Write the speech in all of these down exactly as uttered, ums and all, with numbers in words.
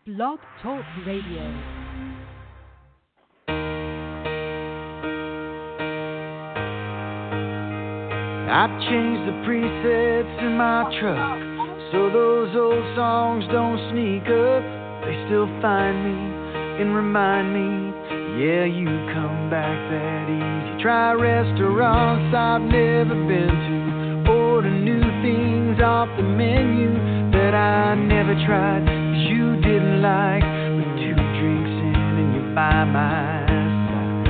Blog Talk Radio. I've changed the presets in my truck so those old songs don't sneak up. They still find me and remind me, yeah, you come back that easy. Try restaurants I've never been to, order new things off the menu that I never tried, 'cause you didn't like. But two drinks in and you're by my side.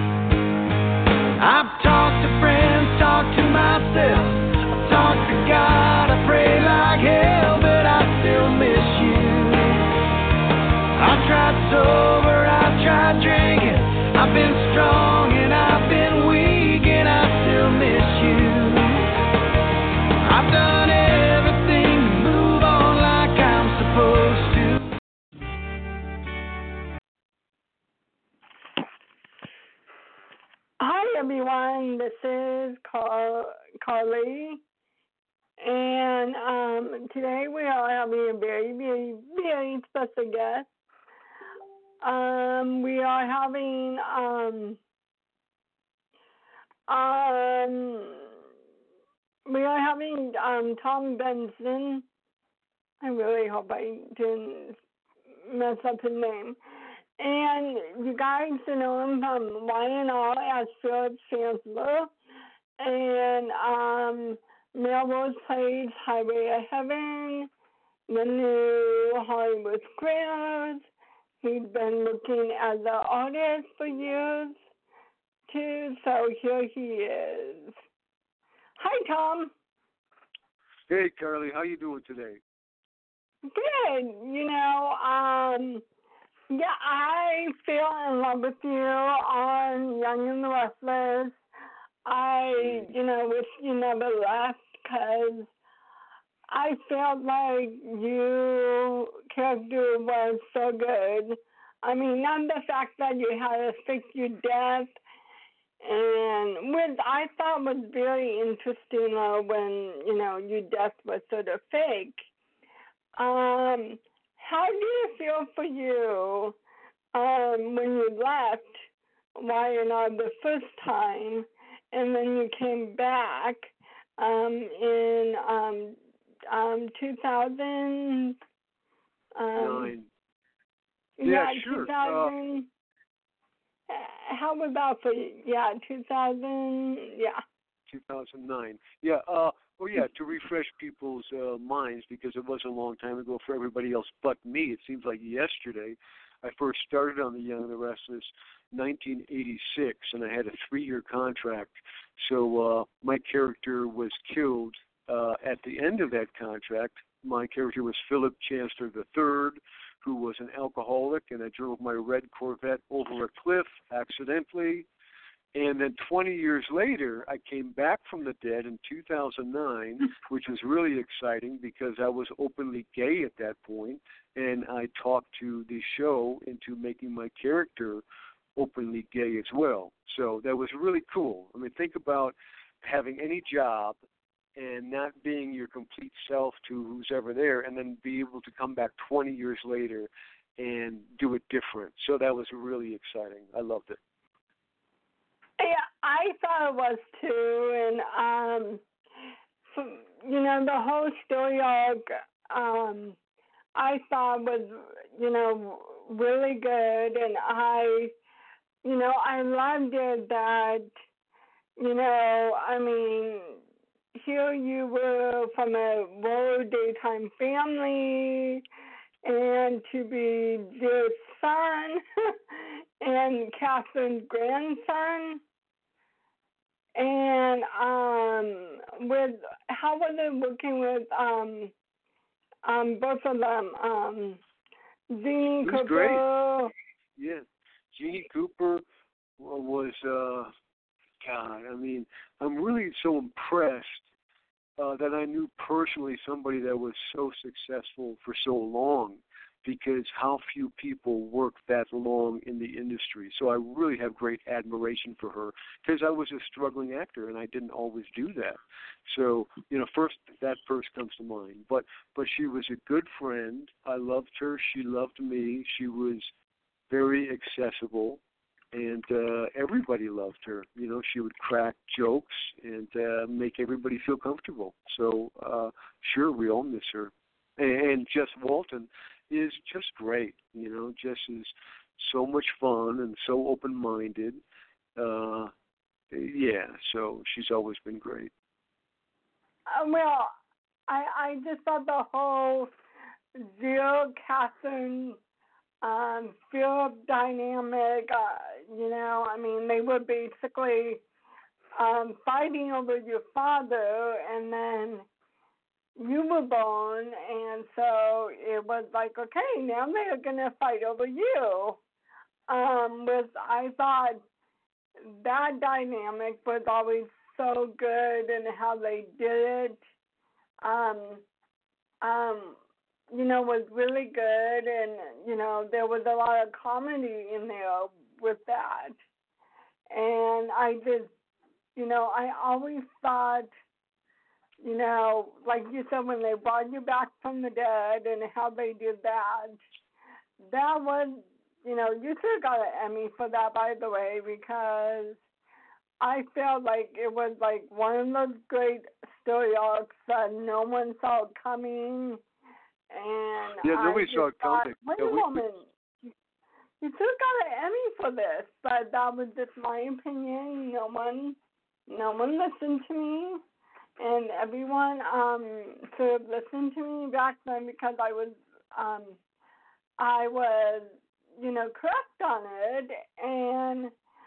I've talked to friends, talked to myself, I've talked to God, I pray like hell, but I still miss you. I've tried sober, I've tried drinking, I've been strong and I've been weak, and I still miss you. I've done everything to move on like I'm supposed to. Hi everyone, this is Car- Carly, and um, today we are having a very, very, very special guest. Um, we are having um, um, we are having um, Tom Benson. I really hope I didn't mess up his name. And you guys know him from Y and R as Philip Chancellor. And um, Melrose Place, Highway of Heaven, the new Hollywood Squares. He's been looking as an artist for years, too. So here he is. Hi, Tom. Hey, Carly, how you doing today? Good. You know, um... yeah, I fell in love with you on Young and the Restless. I, you know, wish you never left because I felt like your character was so good. I mean, not the fact that you had to fake your death, and what I thought was very interesting uh, when, you know, your death was sort of fake. Um, how do you feel for you um, when you left Y and R the first time, and then you came back um, in um, um, two thousand? Um, Nine. Yeah, Yeah, sure. two thousand. Uh, how about for you? Yeah, two thousand. Yeah. two thousand nine. Yeah, uh, well, yeah, to refresh people's uh, minds, because it was a long time ago for everybody else but me. It seems like yesterday. I first started on The Young and the Restless nineteen eighty-six, and I had a three-year contract. So uh, my character was killed uh, at the end of that contract. My character was Philip Chancellor the third, who was an alcoholic, and I drove my red Corvette over a cliff accidentally. And then twenty years later, I came back from the dead in two thousand nine, which was really exciting because I was openly gay at that point, and I talked to the show into making my character openly gay as well. So that was really cool. I mean, think about having any job and not being your complete self to who's ever there, and then be able to come back twenty years later and do it different. So that was really exciting. I loved it. Yeah, I thought it was too, and um, so, you know, the whole story arc, um, I thought was, you know, really good, and I, you know, I loved it that, you know, I mean, here you were from a rural daytime family, and to be their son and Catherine's grandson. And um, with how was it working with um, um, both of them? Um, Jeannie It was Cooper. great. Yeah, Jeannie Cooper was, uh, God, I mean, I'm really so impressed uh, that I knew personally somebody that was so successful for so long. because how few people work that long in the industry. So I really have great admiration for her because I was a struggling actor and I didn't always do that. So, you know, first that first comes to mind. But but she was a good friend. I loved her. She loved me. She was very accessible. And uh, everybody loved her. You know, she would crack jokes and uh, make everybody feel comfortable. So, uh, sure, we all miss her. And, and Jess Walton is just great. You know, Jess is so much fun and so open-minded. Uh, yeah, so she's always been great. Uh, well, I I just thought the whole Jill Catherine um, Philip dynamic. Uh, you know, I mean, they were basically um, fighting over your father, and then you were born, and so it was like, okay, now they're gonna fight over you. Um, was I thought that dynamic was always so good, and how they did it. Um, um, you know, was really good, and, you know, there was a lot of comedy in there with that. And I just, you know, I always thought, you know, like you said, when they brought you back from the dead and how they did that, that was, you know, you should have got an Emmy for that, by the way, because I felt like it was like one of those great story arcs that no one saw coming. And yeah, nobody I saw it coming. Wonder Yeah, we, Woman, you should have got an Emmy for this, but that was just my opinion. No one, no one listened to me, and everyone um should have listened to me back then because I was um I was you know correct on it. And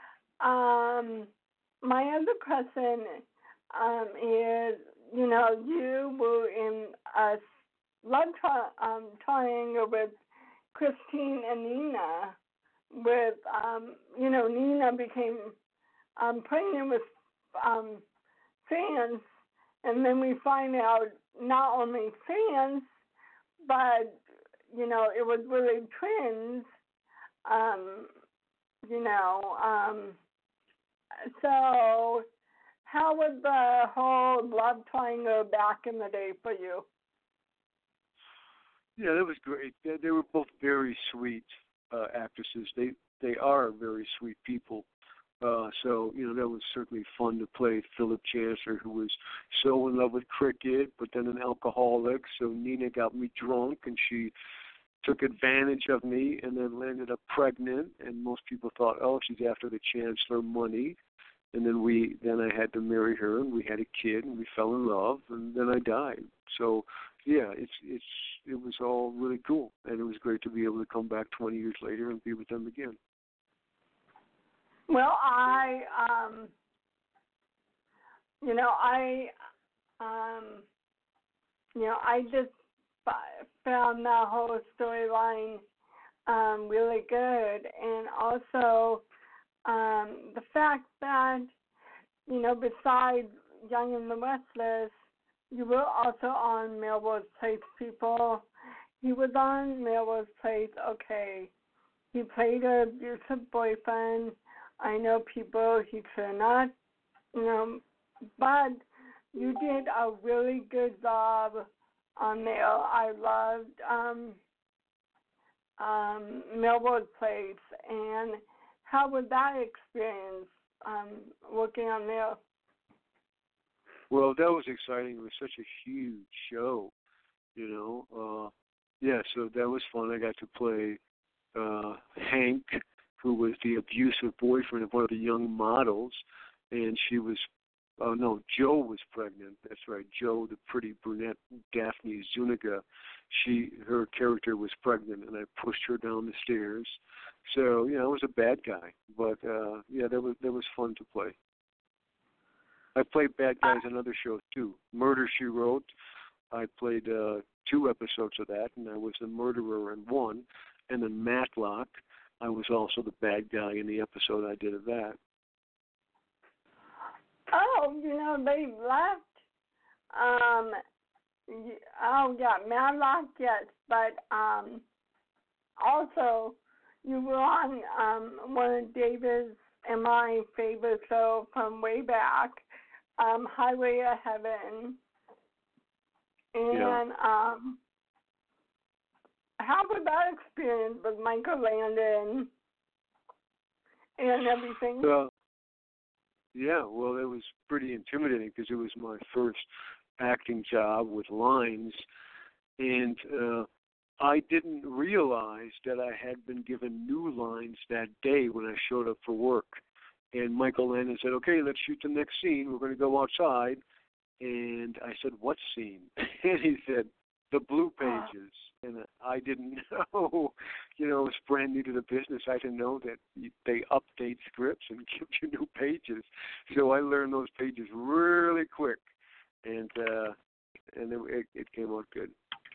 um my other question um is, you know, you were in a love tri- um, triangle with Christine and Nina. With um, you know, Nina became um, pregnant with um, fans, and then we find out not only fans, but you know, it was really twins. Um, you know, um, so how was the whole love triangle back in the day for you? Yeah, that was great. They, they were both very sweet uh, actresses. They they are very sweet people. Uh, so, you know, that was certainly fun to play Philip Chancellor, who was so in love with cricket, but then an alcoholic. So Nina got me drunk, and she took advantage of me and then landed up pregnant. And most people thought, oh, she's after the Chancellor money. And then we, then I had to marry her, and we had a kid, and we fell in love, and then I died. So, yeah, it's it's it was all really cool, and it was great to be able to come back twenty years later and be with them again. Well, I, um, you know, I, um, you know, I just found that whole storyline um, really good, and also um, the fact that, you know, besides Young and the Restless, you were also on Melrose Place, people. He was on Melrose Place, okay. He played an abusive boyfriend. I know people he could not, you know, but you did a really good job on there. I loved um, um, Melrose Place. And how was that experience um, working on there? Well, that was exciting. It was such a huge show, you know. Uh, yeah, so that was fun. I got to play uh, Hank, who was the abusive boyfriend of one of the young models, and she was, oh no, Joe was pregnant. That's right, Joe, the pretty brunette Daphne Zuniga. She, her character was pregnant, and I pushed her down the stairs. So, you know, I was a bad guy, but uh, yeah, that was that was fun to play. I played bad guys on other shows too. Murder, She Wrote. I played uh, two episodes of that, and I was the murderer in one. And then Matlock, I was also the bad guy in the episode I did of that. Oh, you know, they left. Um, oh, yeah, Matlock, yes, but um, also, you were on um, one of David's and my favorite show from way back, um, Highway of Heaven. And Yeah. um, how was that experience with Michael Landon and everything? Uh, yeah, well, it was pretty intimidating because it was my first acting job with lines, and uh, I didn't realize that I had been given new lines that day when I showed up for work. And Michael Landon said, okay, let's shoot the next scene. We're going to go outside. And I said, what scene? And he said, the blue pages. And I didn't know, you know, it was brand new to the business. I didn't know that they update scripts and give you new pages. So I learned those pages really quick. And uh, and it, it came out good.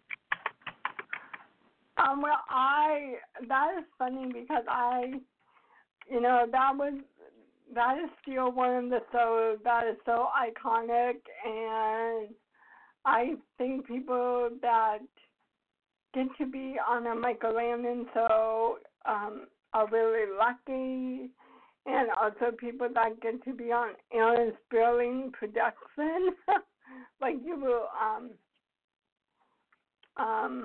Um, well, I, that is funny because I, you know, that was, that is still one of the shows that is so iconic, and I think people that get to be on a Michael Landon show um, are really lucky, and also people that get to be on Aaron Sperling production, like you will, um, um,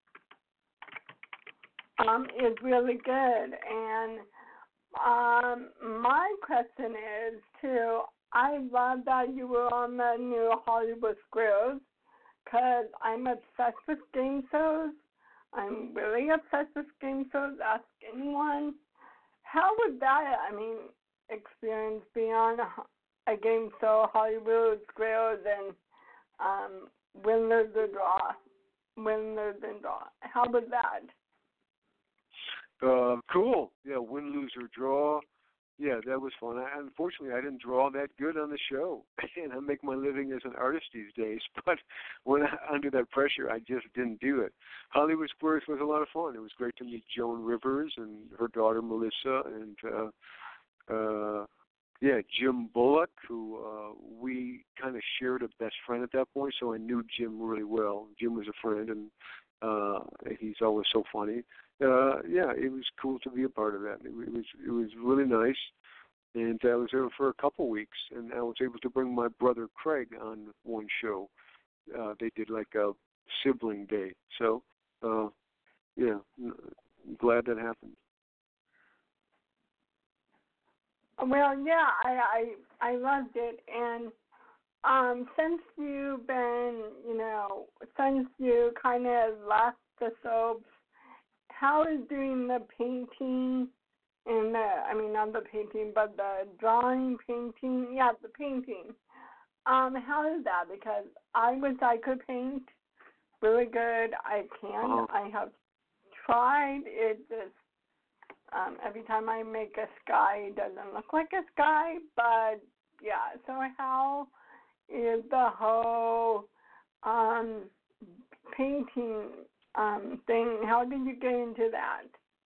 um, is really good. And um, my question is, too, I love that you were on the new Hollywood Squares, because I'm obsessed with game shows. I'm really obsessed with game shows. Ask anyone. How would that, I mean, experience being on a, a game show, Hollywood Squares, and um, win, lose, or draw? Win, lose, and draw. How was that? Uh, cool. Yeah, win, lose, or draw. Yeah, that was fun. I, unfortunately, I didn't draw that good on the show, and I make my living as an artist these days. But when I, under that pressure, I just didn't do it. Hollywood Squares was a lot of fun. It was great to meet Joan Rivers and her daughter Melissa, and uh, uh, yeah, Jim Bullock, who uh, we kind of shared a best friend at that point, so I knew Jim really well. Jim was a friend, and uh, he's always so funny. Uh, yeah, it was cool to be a part of that. It, it was it was really nice, and I was there for a couple weeks, and I was able to bring my brother Craig on one show. Uh, they did like a sibling day, so uh, yeah, I'm glad that happened. Well, yeah, I I, I loved it, and um, since you've been, you know, since you kind of left the soaps, how is doing the painting and the, I mean, not the painting, but the drawing, painting, yeah, the painting. Um, how is that? Because I wish I could paint really good. I can. Uh-huh. I have tried. It just, um, every time I make a sky, it doesn't look like a sky, but yeah, so how is the whole um, painting um, thing? How did you get into that?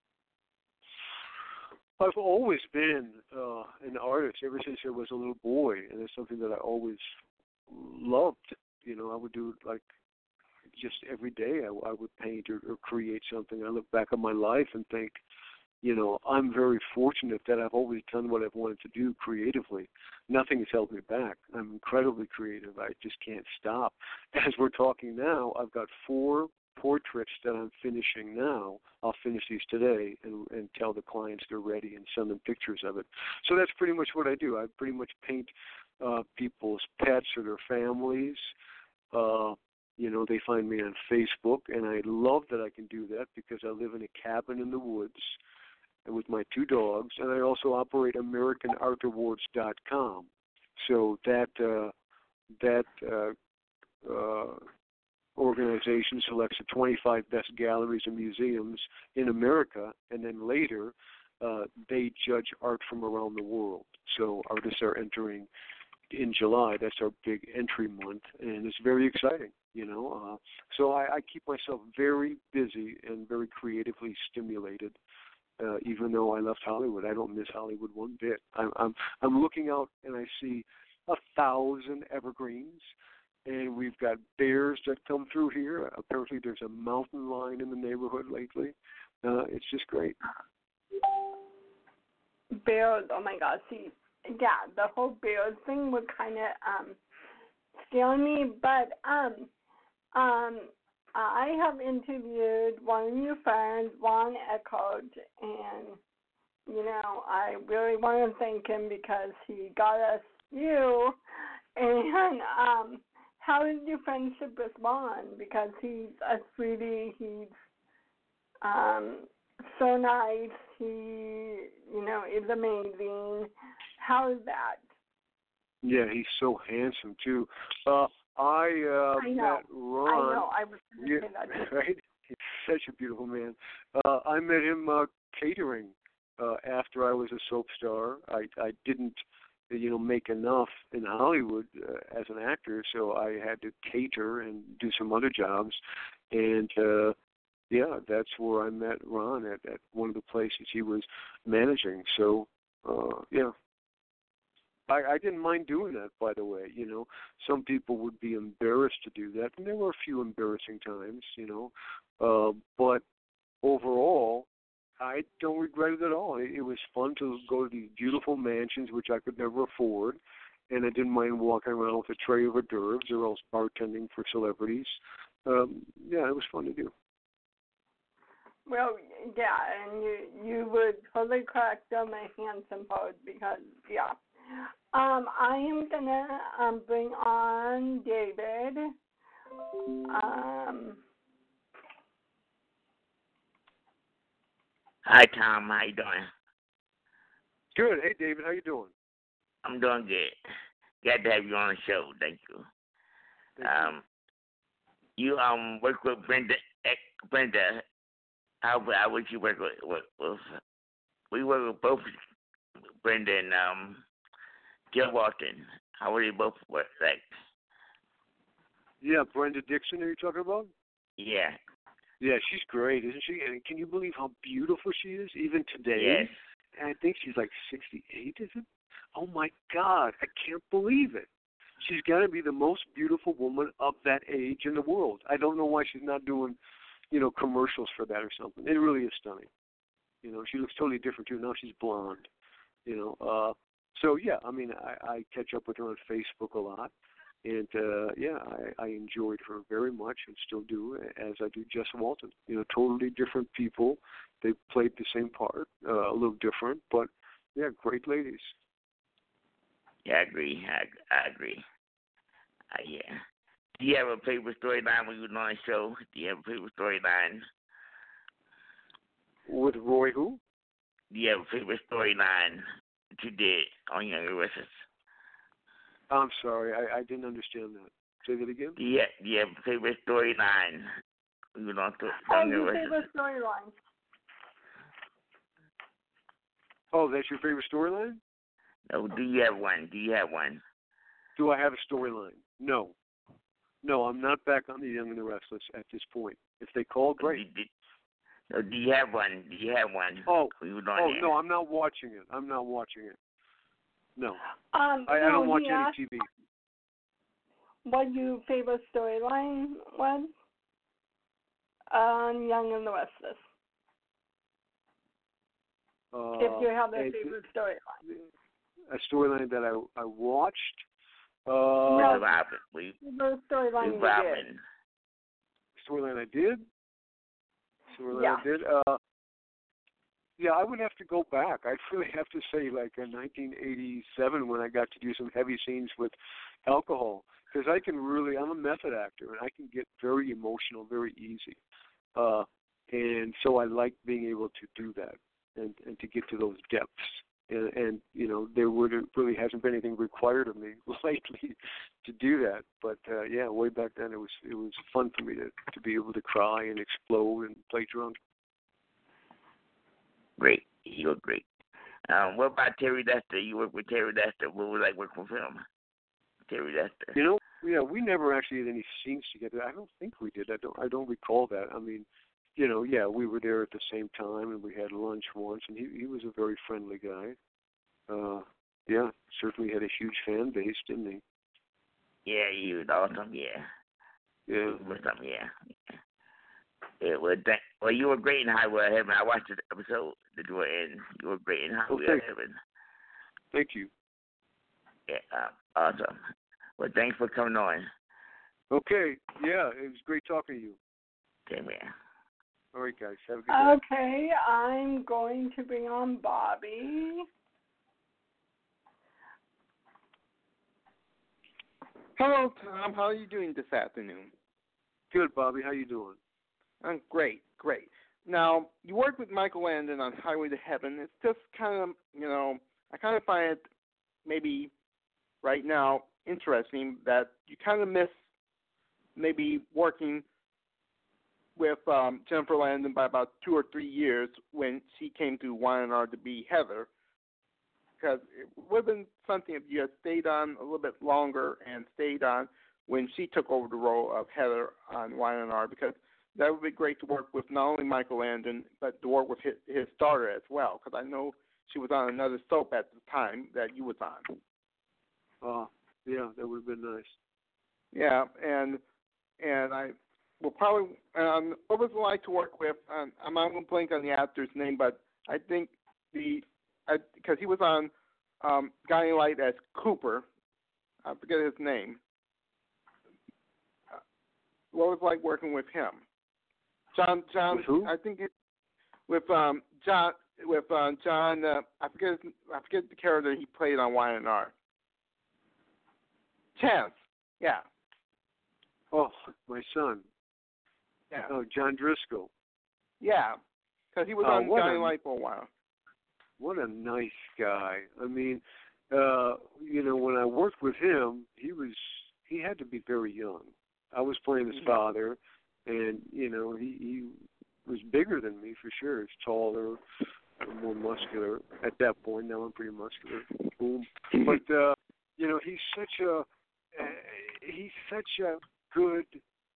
I've always been uh, an artist ever since I was a little boy, and it's something that I always loved. You know, I would do it like just every day. I, I would paint or, or create something. I look back on my life and think, you know, I'm very fortunate that I've always done what I've wanted to do creatively. Nothing has held me back. I'm incredibly creative. I just can't stop. As we're talking now, I've got four portraits that I'm finishing now. I'll finish these today and, and tell the clients they're ready and send them pictures of it. So that's pretty much what I do. I pretty much paint uh, people's pets or their families. Uh, you know, they find me on Facebook, and I love that I can do that because I live in a cabin in the woods with my two dogs, and I also operate American Art Awards dot com. So that uh, that uh, uh, organization selects the twenty-five best galleries and museums in America, and then later uh, they judge art from around the world. So artists are entering in July. That's our big entry month, and it's very exciting, you know. Uh, so I, I keep myself very busy and very creatively stimulated. Uh, even though I left Hollywood, I don't miss Hollywood one bit. I'm I'm I'm looking out and I see a thousand evergreens, and we've got bears that come through here. Apparently, there's a mountain lion in the neighborhood lately. Uh, it's just great. Bears, oh my gosh, see, yeah, the whole Bears thing would kind of um, scare me, but um, um, I have interviewed one of your friends, Ron Eckhart, and, you know, I really want to thank him because he got us you, and um, how is your friendship with Ron? Because he's a sweetie, he's um, so nice, he, you know, is amazing. How is that? Yeah, he's so handsome too. Uh, I uh, I know. met Ron. I know. I was going to yeah, say that. right? He's such a beautiful man. Uh, I met him uh, catering uh, after I was a soap star. I I didn't, you know, make enough in Hollywood uh, as an actor, so I had to cater and do some other jobs. And uh, yeah, that's where I met Ron at, at one of the places he was managing. So uh, yeah. I, I didn't mind doing that, by the way. You know, some people would be embarrassed to do that, and there were a few embarrassing times, you know. Uh, but overall, I don't regret it at all. It, it was fun to go to these beautiful mansions, which I could never afford, and I didn't mind walking around with a tray of hors d'oeuvres or else bartending for celebrities. Um, yeah, it was fun to do. Well, yeah, and you you would totally correct on the handsome part because, yeah. Um, I am going to um, bring on David. Um, Hi, Tom. How you doing? Good. Hey, David, how you doing? I'm doing good. Glad to have you on the show. Thank you. Thank um, you. you um work with Brenda. Brenda, how I wish you work with, with, with. We work with both Brenda and um. Jill Walton. How would they both work? Like, yeah, Brenda Dixon. Are you talking about? Yeah. Yeah, she's great, isn't she? And can you believe how beautiful she is, even today? Yes. And I think she's like sixty-eight, is it? Oh my God, I can't believe it. She's got to be the most beautiful woman of that age in the world. I don't know why she's not doing, you know, commercials for that or something. It really is stunning. You know, she looks totally different too. Now she's blonde. You know. Uh, So, yeah, I mean, I, I catch up with her on Facebook a lot. And, uh, yeah, I, I enjoyed her very much and still do, as I do Jess Walton. You know, totally different people. They played the same part, uh, a little different, but, yeah, great ladies. Yeah, I agree. I, I agree. Uh, yeah. Do you have a favorite storyline when you were on the show? Do you have a favorite storyline? With Roy who? Do you have a favorite storyline that you did on Young and Restless? I'm sorry, I, I didn't understand that. Say that again? Do you, do you have a favorite storyline when you were on to, oh, Young and your Restless? favorite storyline. Oh, that's your favorite storyline? No, do you have one? Do you have one? Do I have a storyline? No. No, I'm not back on the Young and the Restless at this point. If they call, great. Do, do, no, do you have one? Do you have one? Oh, when you were oh there? no, I'm not watching it. I'm not watching it. No. Um, I, no, I don't watch he any asked T V. what your favorite storyline was on Young and the Restless. Uh, if you have a a, favorite storyline. A storyline that I I watched. Uh, No. Robin. We, The storyline we you Robin. did. Storyline I did. Storyline Yeah. I did. Uh, yeah, I would have to go back. I'd really have to say like in nineteen eighty-seven when I got to do some heavy scenes with alcohol. Because I can really, I'm a method actor, and I can get very emotional very easy. Uh, and so I like being able to do that and, and to get to those depths. And, and you know, there would really hasn't been anything required of me lately to do that. But uh, yeah, way back then it was it was fun for me to, to be able to cry and explode and play drunk. Great. You were great. Um, what about Terry Dester? You worked with Terry Dester. What was like working with him? Terry Dester. You know, yeah, we never actually had any scenes together. I don't think we did. I don't. I don't recall that. I mean, you know, yeah, we were there at the same time, and we had lunch once, and he he was a very friendly guy. Uh, yeah, certainly had a huge fan base, didn't he? Yeah, he was awesome. Yeah. Yeah. He was awesome. Yeah. yeah. Yeah, well, thank, well, you were great in Highway to Heaven. I watched the episode that you were in. You were great in Highway Okay. to Heaven. Thank you. Yeah, uh, awesome. Well, thanks for coming on. Okay. Yeah, it was great talking to you. Same here. All right, guys. Have a good day. Okay, I'm going to bring on Bobby. Hello, Tom. How are you doing this afternoon? Good, Bobby. How you doing? I'm great, great. Now, you worked with Michael Landon on Highway to Heaven. It's just kind of, you know, I kind of find it maybe right now interesting that you kind of miss maybe working with um, Jennifer Landon by about two or three years when she came to Y and R to be Heather, because it would have been something if you had stayed on a little bit longer and stayed on when she took over the role of Heather on Y and R, because that would be great to work with not only Michael Landon, but to work with his, his daughter as well, because I know she was on another soap at the time that you was on. Oh, yeah, that would have been nice. Yeah, and and I will probably, um, what was it like to work with, um, I'm not going to blank on the actor's name, but I think the, because he was on um, Guiding Light as Cooper, I forget his name. Uh, what was it like working with him? John, John, With who? I think it, with um, John, with uh, John, uh, I forget, his, I forget the character he played on Y and R. Chance, yeah. Oh, my son. Yeah. Oh, John Driscoll. Yeah, because he was Oh, on what Guiding a- Light for a while. What a nice guy. I mean, uh, you know, when I worked with him, he was he had to be very young. I was playing his Mhm. father, and you know, he he was bigger than me for sure. He's taller, more muscular at that point. Now I'm pretty muscular. Boom. But uh, you know, he's such a uh, he's such a good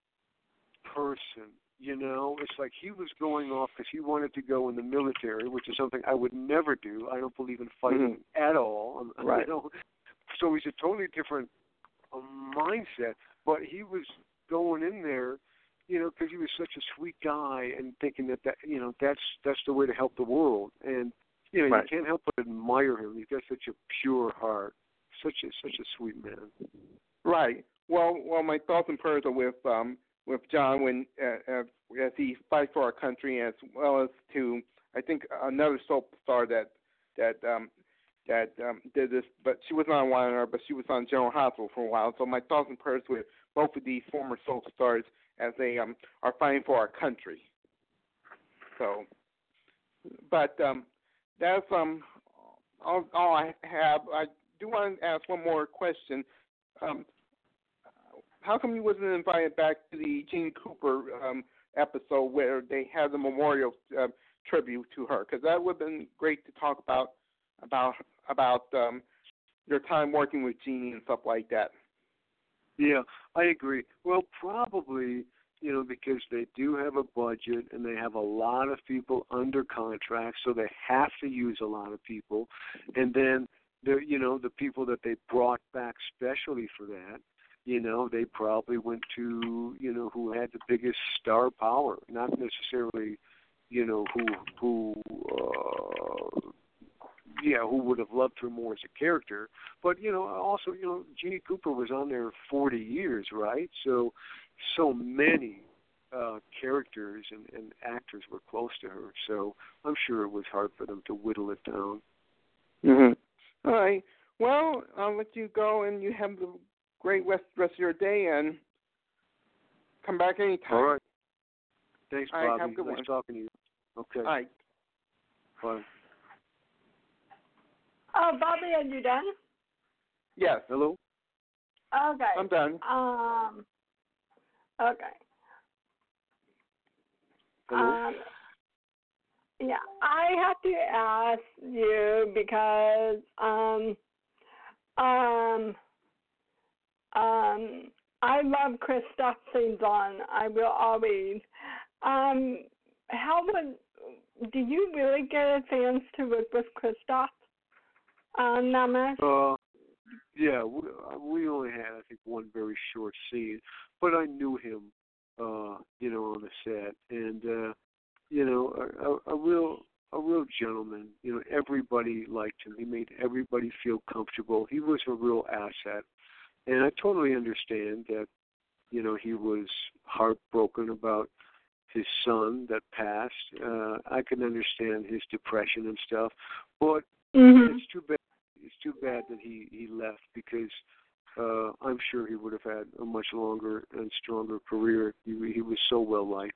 person. You know, it's like he was going off because he wanted to go in the military, which is something I would never do. I don't believe in fighting at all. Um, Right. You know? So he's a totally different um, mindset. But he was going in there, you know, because he was such a sweet guy and thinking that, that you know, that's that's the way to help the world. And, you know, Right. you can't help but admire him. He's got such a pure heart, such a such a sweet man. Right. Well, well, my thoughts and prayers are with um with John when uh, uh, as he fights for our country, as well as to I think another soap star that that um that um did this, but she was not on Y and R, but she was on General Hospital for a while. So my thoughts and prayers with both of these former soap stars as they um are fighting for our country. So, but um that's um all, all I have. I do want to ask one more question. Um, how come you wasn't invited back to the Jeannie Cooper um, episode where they had the memorial uh, tribute to her? Because that would have been great to talk about about about um, your time working with Jeannie and stuff like that. Yeah, I agree. Well, probably, you know, because they do have a budget and they have a lot of people under contract, so they have to use a lot of people. And then, the you know, the people that they brought back specially for that, you know, they probably went to, you know, who had the biggest star power, not necessarily, you know, who, who uh, yeah, who would have loved her more as a character. But, you know, also, you know, Jeannie Cooper was on there forty years, right? So, so many uh, characters and, and actors were close to her. So I'm sure it was hard for them to whittle it down. Mm-hmm. All right. Well, I'll let you go, and you have the great rest, rest of your day, and come back anytime. All right. Thanks, All right, Bobby. have a good nice one. talking to you. Okay. All right. Bye. Oh, Bobby, are you done? Yes. Hello? Okay. I'm done. Um. Okay. Hello? Um. Yeah, I have to ask you because um um um I love Christoph Saint-John. I will always. Um, how would do you really get a chance to work with Christoph? Uh, Namas? Uh, yeah, we, we only had, I think, one very short scene, but I knew him uh, you know, on the set, and uh, you know, a, a, a real a real gentleman. You know, everybody liked him. He made everybody feel comfortable. He was a real asset, and I totally understand that. You know, he was heartbroken about his son that passed. Uh, I can understand his depression and stuff, but Mm-hmm. it's too bad. It's too bad that he he left because uh, I'm sure he would have had a much longer and stronger career. He he was so well liked.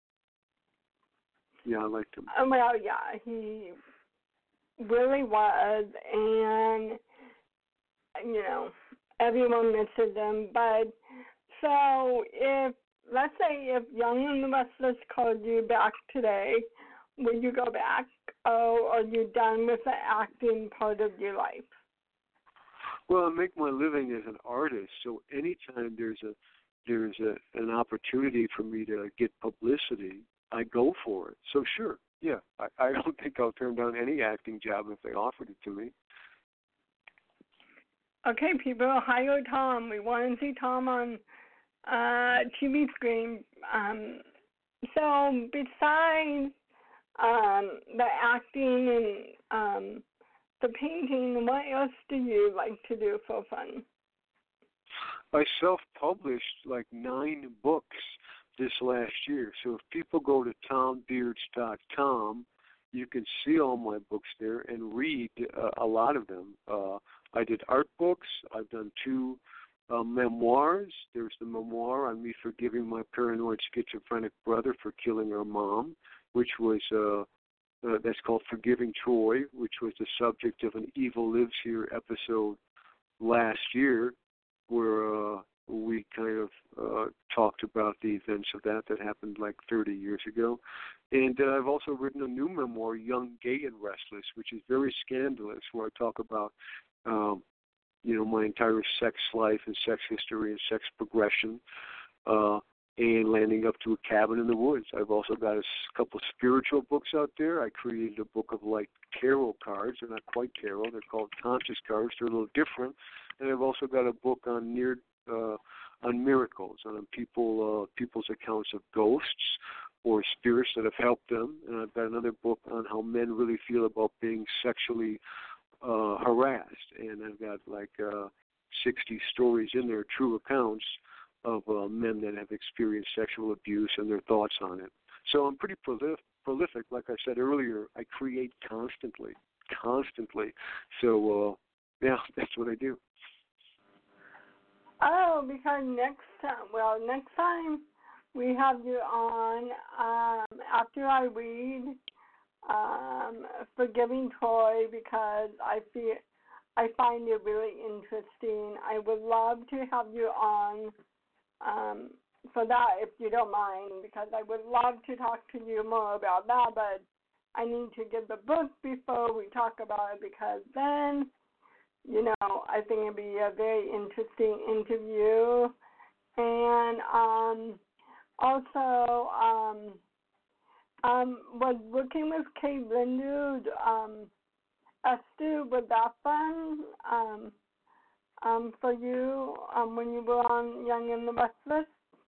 Yeah, I liked him. Uh, Well, yeah, he really was, and you know, everyone misses him. But so if let's say if Young and the Restless called you back today, would you go back, or are you done with the acting part of your life? Well, I make my living as an artist, so anytime there's a there's a, an opportunity for me to get publicity, I go for it. So sure, yeah, I, I don't think I'll turn down any acting job if they offered it to me. Okay, people, hire Tom. We want to see Tom on uh, T V screen. Um, so besides um, the acting and um, the painting, what else do you like to do for fun? I self-published like nine books this last year. So if people go to tom beards dot com, you can see all my books there and read uh, a lot of them. Uh, I did art books. I've done two uh, memoirs. There's the memoir on me forgiving my paranoid schizophrenic brother for killing our mom, which was uh, uh, that's called Forgiving Troy, which was the subject of an Evil Lives Here episode last year, where uh, we kind of uh, talked about the events of that that happened like thirty years ago. And uh, I've also written a new memoir, Young, Gay, and Restless, which is very scandalous, where I talk about, um, you know, my entire sex life and sex history and sex progression, uh, and landing up to a cabin in the woods. I've also got a couple spiritual books out there. I created a book of like tarot cards. They're not quite tarot. They're called conscious cards. They're a little different. And I've also got a book on near uh, on miracles, on people uh, people's accounts of ghosts or spirits that have helped them. And I've got another book on how men really feel about being sexually uh, harassed. And I've got like uh, sixty stories in there, true accounts of uh, men that have experienced sexual abuse and their thoughts on it. So I'm pretty prolif- prolific. Like I said earlier, I create constantly, constantly. So, uh, yeah, that's what I do. Oh, because next time, well, next time we have you on, um, after I read um, Forgiving Troy, because I feel I find it really interesting. I would love to have you on um, for that, if you don't mind, because I would love to talk to you more about that, but I need to get the book before we talk about it, because then, you know, I think it'd be a very interesting interview. And um, also, um, um, was working with Kate Lindu, um, Esther, was that fun um, um, for you um, when you were on Young and the Restless?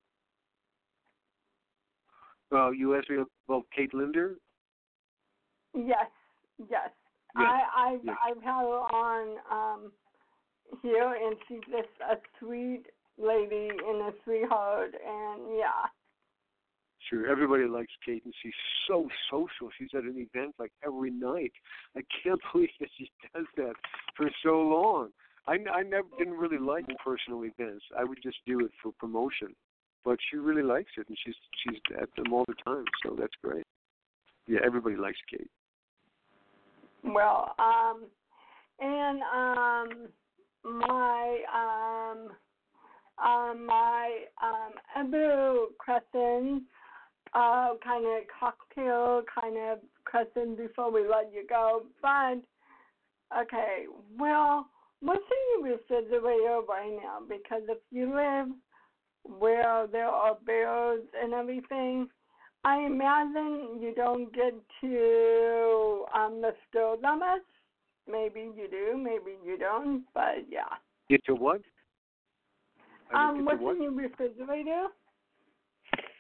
Uh, you asked me about Kate Linder? Yes, yes. Yeah. I, I've, yeah. I've had her on um, here, and she's just a sweet lady and a sweetheart, and yeah. Sure, everybody likes Kate, and she's so social. She's at an event like every night. I can't believe that she does that for so long. I, I never didn't really like personal events. I would just do it for promotion, but she really likes it, and she's she's at them all the time. So that's great. Yeah, everybody likes Kate. Well, um, and um, my um, um, my um, Ebu Crescent, uh, kind of cocktail kind of crescent before we let you go. But okay, well, what's in your refrigerator right now? Because if you live where there are bears and everything, I imagine you don't get to um, the stove that much. Maybe you do, maybe you don't, but yeah. Get to what? Um, get what's to what? in your refrigerator?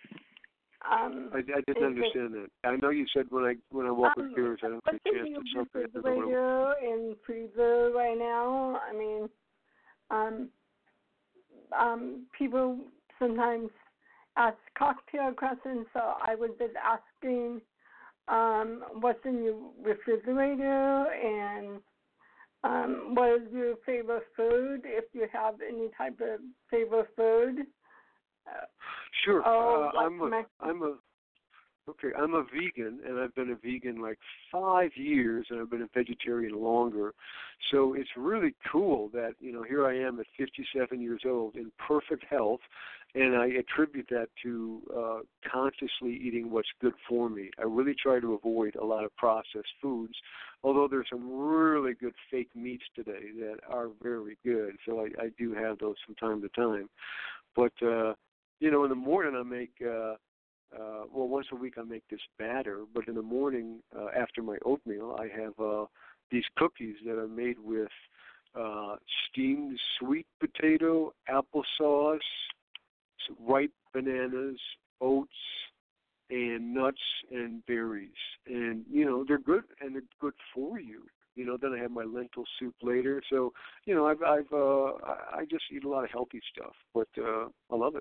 Um, I, I didn't understand that. I know you said when I when I walk um, with parents, I don't get a chance to something. refrigerator and freezer right now. I mean, um, um, people sometimes ask cocktail questions, so I was just asking um, what's in your refrigerator and um, what is your favorite food, if you have any type of favorite food. Uh, Sure. oh, uh, like I'm a Mexican. I'm a Okay, I'm a vegan, and I've been a vegan like five years, and I've been a vegetarian longer. So it's really cool that, you know, here I am at fifty-seven years old in perfect health, and I attribute that to uh, consciously eating what's good for me. I really try to avoid a lot of processed foods, although there's some really good fake meats today that are very good. So I, I do have those from time to time. But, uh, you know, in the morning I make... Uh, Uh, well, once a week I make this batter, but in the morning uh, after my oatmeal, I have uh, these cookies that are made with uh, steamed sweet potato, applesauce, ripe bananas, oats, and nuts and berries. And, you know, they're good, and they're good for you. You know, then I have my lentil soup later. So, you know, I've, I've uh, I just eat a lot of healthy stuff, but uh, I love it.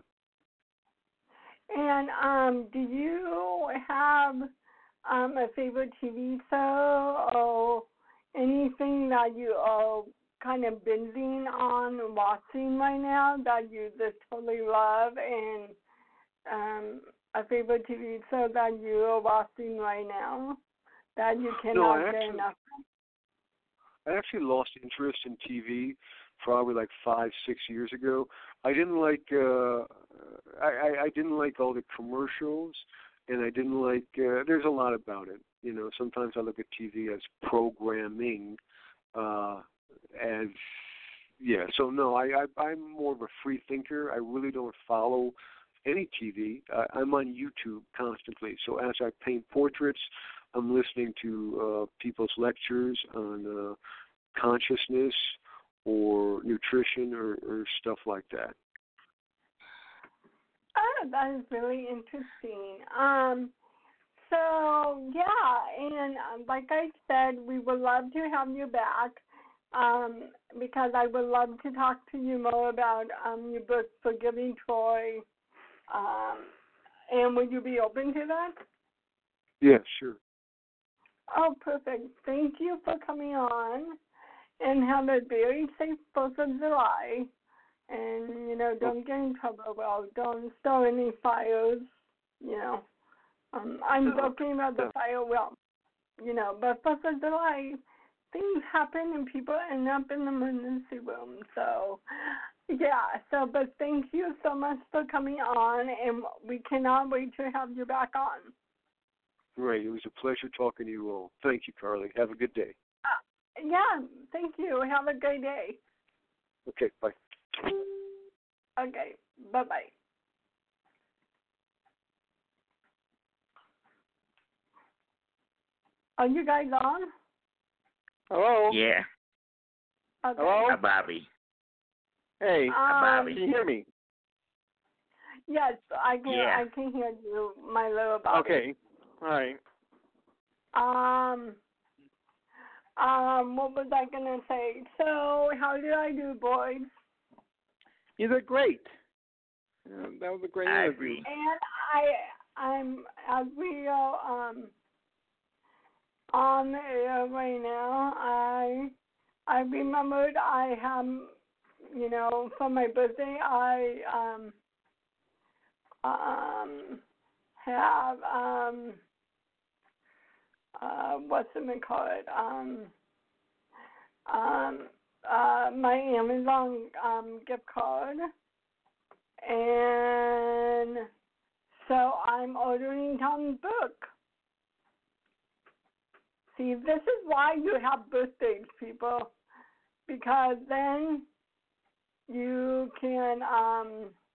And um, do you have um, a favorite T V show or anything that you are kind of binging on and watching right now that you just totally love, and um, a favorite T V show that you are watching right now that you cannot No, I get actually, enough? I actually lost interest in T V probably like five, six years ago. I didn't like uh, I, I, I didn't like all the commercials, and I didn't like. Uh, there's a lot about it, you know. Sometimes I look at T V as programming, uh, as yeah. So no, I, I I'm more of a free thinker. I really don't follow any T V. I, I'm on YouTube constantly. So as I paint portraits, I'm listening to uh, people's lectures on uh, consciousness or nutrition or, or stuff like that. Oh, that is really interesting. Um, so, yeah, and um, like I said, we would love to have you back um, because I would love to talk to you more about um, your book, Forgiving Troy. Um, and would you be open to that? Yeah, sure. Oh, perfect. Thank you for coming on, and have a very safe fourth of July. And, you know, don't get in trouble. Well, don't start any fires, you know. Um, I'm No, joking about the no. fire, well, you know, but fourth of July, things happen and people end up in the emergency room. So, yeah, so, but thank you so much for coming on, and we cannot wait to have you back on. Great. It was a pleasure talking to you all. Thank you, Carly. Have a good day. Uh, yeah, thank you. Have a great day. Okay, bye. Okay, bye-bye. Are you guys on? Hello? Yeah. Okay. Hello? Hi, Bobby. Hey, Um, Bobby. can you hear me? Yes, I can. Yeah. I can hear you, my little Bobby. Okay. All right. Um. Um. What was I gonna say? So, how did I do, boys? You did great. Uh, that was a great I interview. agree. And I, I'm as we are um on the air right now. I, I remembered I have, you know, for my birthday, I um um have um uh what's it called um um uh my Amazon um gift card, and so I'm ordering Tom's book. See, this is why you have birthdays, people, because then you can um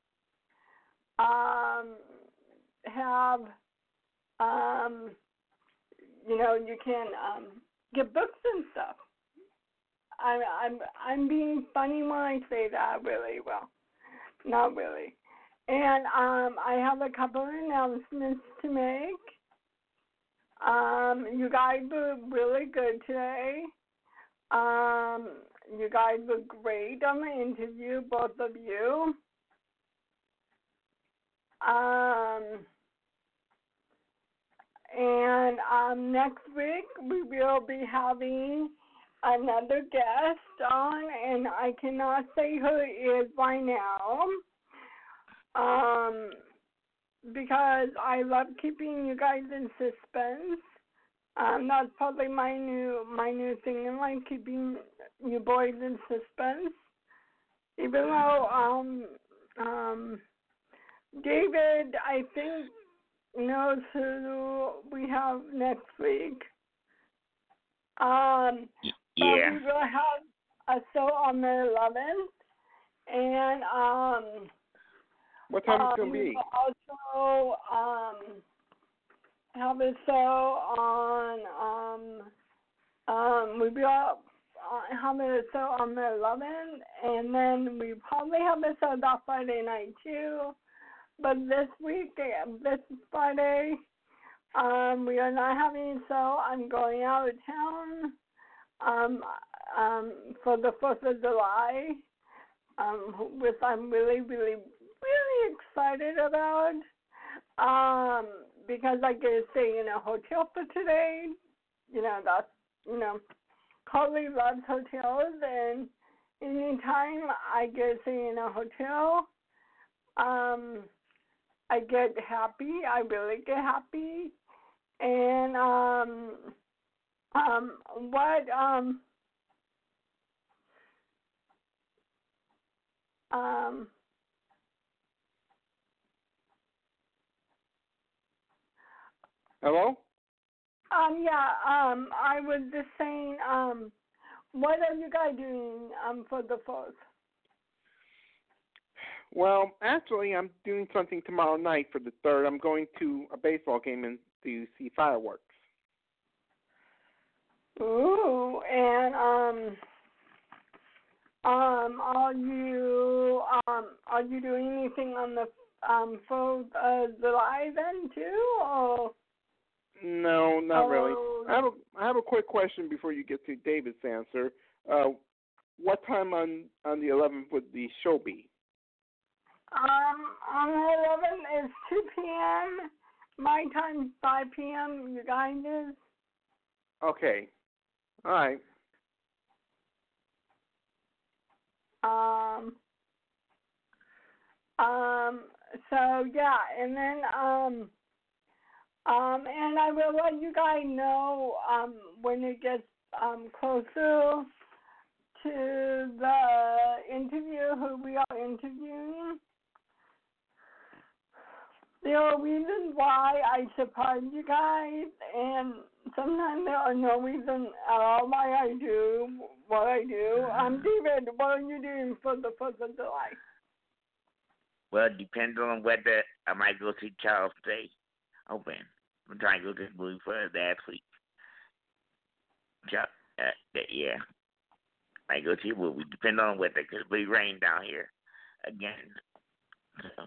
um have um you know you can um get books and stuff. I'm I'm I'm being funny when I say that, really. Well, not really. And um, I have a couple of announcements to make. Um, you guys were really good today. Um, you guys were great on the interview, both of you. Um, and um, next week we will be having another guest on, and I cannot say who it is right now, um, because I love keeping you guys in suspense. Um, that's probably my new my new thing in life, keeping you boys in suspense. Even though um um David, I think, knows who we have next week. Um, Yeah. but we will have a show on the eleventh, and um, What time is it um, going to we be? will also um have a show on um um we will uh, have a show on the eleventh, and then we probably have a show that Friday night too. But this week, this Friday, um, we are not having a show. I'm going out of town um, um, for the fourth of July, um, which I'm really, really, really excited about, um, because I get to stay in a hotel for today. You know, that's, you know, Carly loves hotels, and anytime I get to stay in a hotel, um, I get happy. I really get happy. And um, um, what um, um, Hello? um, yeah, um, I was just saying, um, what are you guys doing um for the fourth? Well, actually, I'm doing something tomorrow night for the third. I'm going to a baseball game and to see fireworks. Ooh, and um, um, are you um, are you doing anything on the um fourth of July then too, or? No, not really. Oh. I have a I have a quick question before you get to David's answer. Uh, what time on on the eleventh would the show be? Um, on the eleventh is two p.m. My time five p.m. You guys is? Okay. All right. Um, um, so yeah, and then, um, um, and I will let you guys know, um, when it gets, um, closer to the interview, who we are interviewing. There are reasons why I surprise you guys, and sometimes there are no reason at all why I do what I do. Um, David, what are you doing for the fourth of July? Well, depending on whether I might go see Charles Day open. I'm trying to go to the movie for last week. Charles, uh, that, yeah. I go see a movie, depending on whether, because it rain down here again. So.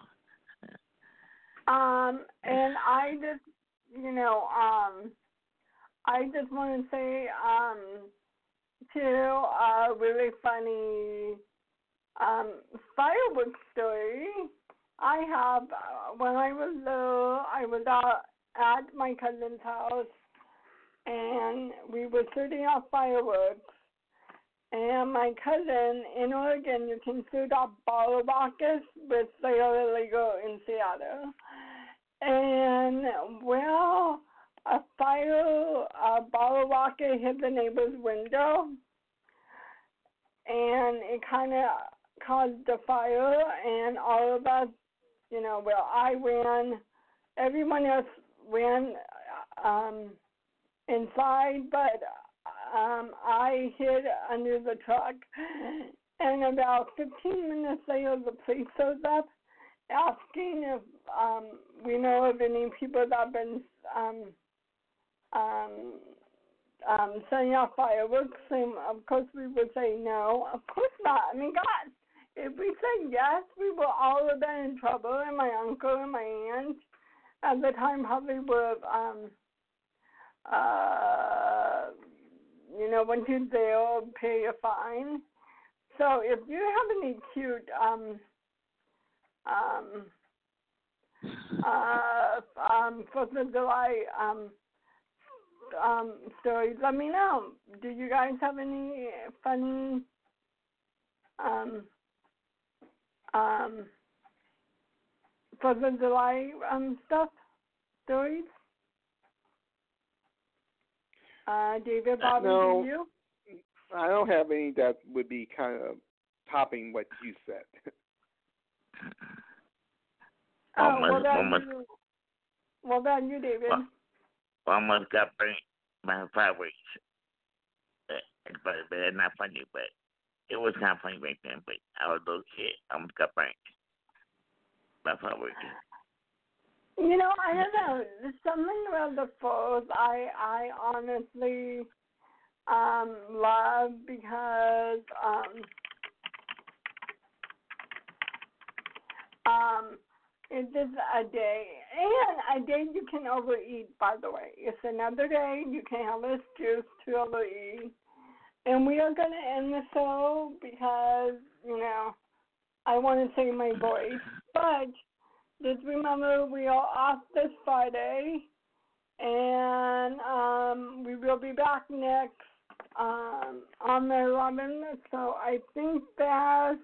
Um, and I just, you know, um, I just want to say, um, to a really funny, um, fireworks story. I have, uh, when I was little, I was out at my cousin's house, and we were shooting off fireworks. And my cousin, in Oregon, you can shoot off bottle rockets, which they are illegal in Seattle. And, well, a fire, a bottle rocket hit the neighbor's window, and it kind of caused a fire, and all of us, you know, well, I ran, everyone else ran um, inside, but um, I hid under the truck, and about fifteen minutes later, the police showed up, asking if um, we know of any people that have been um, um, um, setting off fireworks, and of course we would say no. Of course not. I mean, God, if we said yes, we would all have been in trouble, and my uncle and my aunt at the time probably would have, um, uh, you know, went to jail, pay a fine. So if you have any cute, um, um, uh, um, Fourth of July, um, um, stories, let me know. Do you guys have any funny, um, um, Fourth of July, um, stuff, stories? Uh, David, Bobby, No. do you? I don't have any that would be kind of topping what you said. Oh, Almost, well, then almost, you, well, then you, David. Well, almost got burnt by fireworks. Uh, But, but it's not funny, but it was kind of funny back then. But I was a little kid. I almost got burnt by fireworks. You know, I don't know. There's something about the Fourth I I honestly um love because um um it's just a day, and a day you can overeat. By the way, it's another day you can have an excuse to overeat. And we are gonna end the show because you know I want to save my voice, but just remember we are off this Friday, and um, we will be back next um, on the eleventh. So I think that's.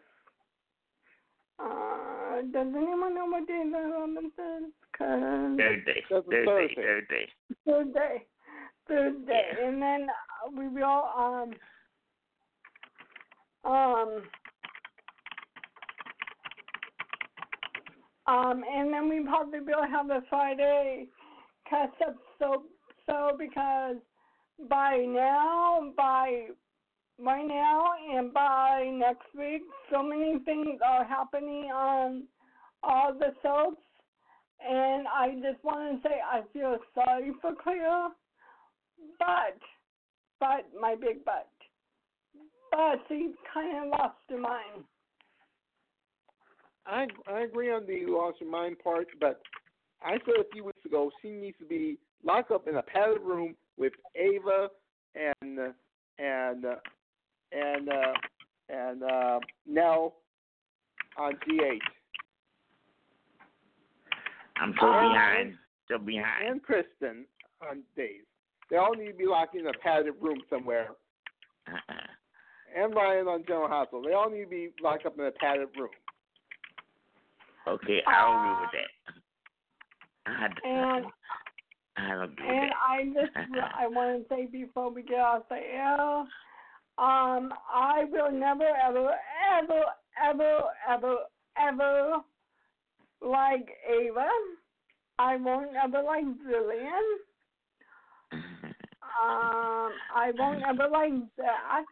Uh, does anyone know what day the eleventh is? Cause Thursday, That's a Thursday, Thursday. Thursday. Thursday, Thursday, Yeah. and then we will um um. Um, and then we probably will have a Friday catch up so so because by now, by by now and by next week, so many things are happening on all the soaps, and I just want to say I feel sorry for Cleo, but but my big but, but she kind of lost her mind. I I agree on the lost your mind part, but I said a few weeks ago she needs to be locked up in a padded room with Ava and and uh, and uh, and uh, Nell on G H I'm so Um, behind. So behind. and Kristen on Days. They all need to be locked in a padded room somewhere. Uh-uh. And Ryan on General Hospital. They all need to be locked up in a padded room. Okay, I'll agree with that. I had to, And I don't agree And with I just I want to say before we get off the air, um, I will never ever ever ever ever ever like Ava. I won't ever like Jillian. that. Um, I won't ever like Zach.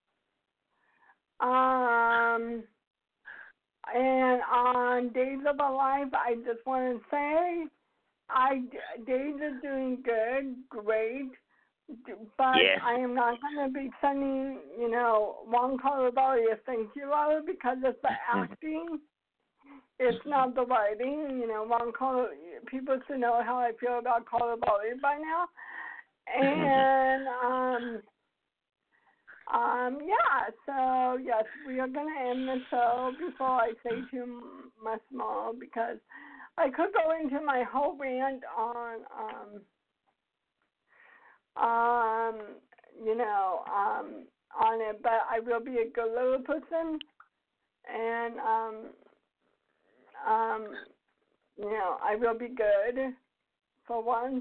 Um, and on Days of Our Life, I just want to say, I Days is doing good, great, but Yes. I am not going to be sending, you know, Juan Carlos a thank you letter because it's the acting. It's not the writing, you know. Juan Carlos, people should know how I feel about Carlos by now, and um. Um, yeah, so yes, we are going to end the show before I say too much more because I could go into my whole rant on, um, um, you know, um, on it, but I will be a good little person and, um, um, you know, I will be good for once.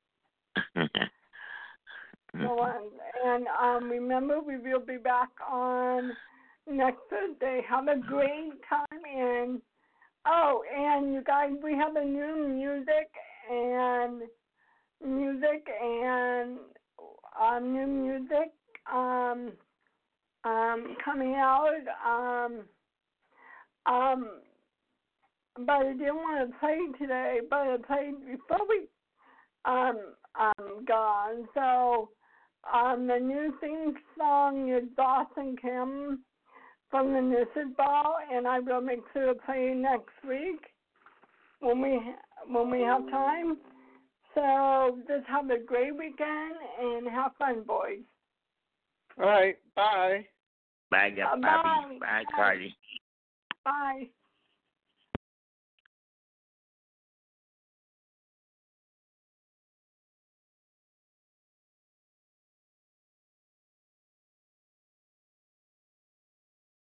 For once. And um, remember, we will be back on next Thursday. Have a great time. And, oh, and you guys, we have a new music and music and um, new music um, um, coming out. Um, um, but I didn't want to play today, but I played before we um, um, gone. So, Um, the new theme song is Dawson Kim from the Nissed Ball, and I will make sure to play you next week when we when we have time. So just have a great weekend and have fun, boys. All right. Bye. Bye, Uh, Bobby. bye. Bye, Cardi. Bye.